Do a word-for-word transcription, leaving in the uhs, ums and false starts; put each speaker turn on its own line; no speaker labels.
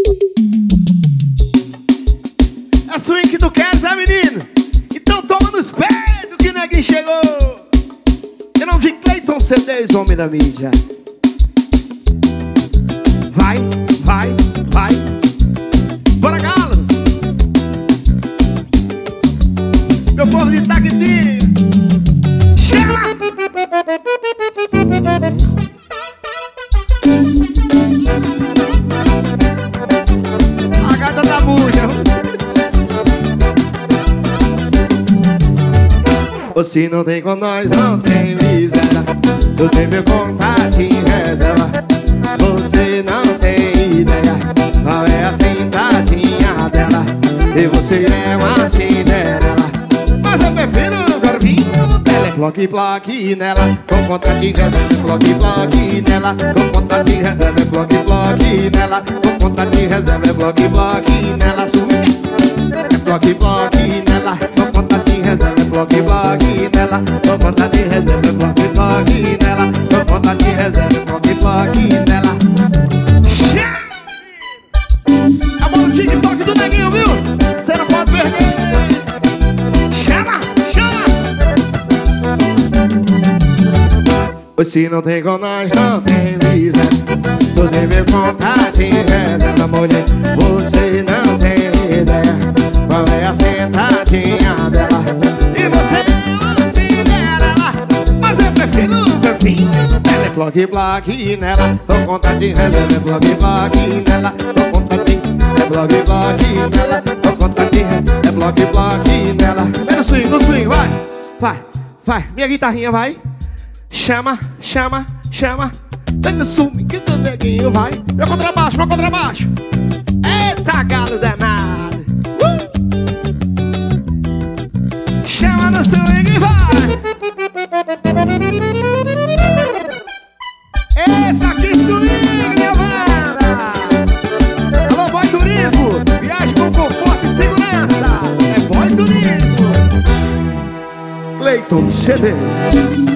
É swing que tu queres, é menino? Então toma nos peitos que neguinho chegou. Em nome de Cleiton C Ds, homem da mídia. Vai, vai, vai. Bora, galo. Meu povo de Taquitinho. Chama! A gata da buja. Você não tem com nós, não tem miséria. Eu tenho meu contato em reserva. Você não tem ideia qual é a sentadinha dela. E você é uma Cinderela, mas eu prefiro o corpinho dela. Bloque, bloque nela, com contato em reserva. Bloque, bloque nela, com contato em reserva. Bloque, bloque nela, com contato em reserva. Bloque, bloque nela, swing. Bloque, bloque nela, com contato em reserva. Bloque, bloque nela, com contato em reserva. Bloque, bloque nela, com contato em reserva. Bloque, bloque nela. A bola do TikTok do neguinho, viu? Você não pode perder. Chama, chama. Você não tem com nós, não tem visa. Tu tem meu contato em reserva, mulher. Você não tem ideia qual é a sentadinha dela. E você é uma Cinderela, mas eu prefiro o corpinho dela. É bloque, bloque nela, com contato em reserva. É bloque, bloque nela, com contato em. É bloque, bloque nela, com contato em reserva. É bloque, bloque nela. Vem no swing, no swing, vai. Vai, vai, minha guitarrinha vai. Chama, chama, chama. Vem no swing que do neguinho vai. Meu contrabaixo, meu contrabaixo. Eita, galo danado. uh! Chama no swing e vai. Eita, que swing, minha banda. Alô, Boy Turismo. Viagem com conforto e segurança. É Boy Turismo. Cleiton C Ds.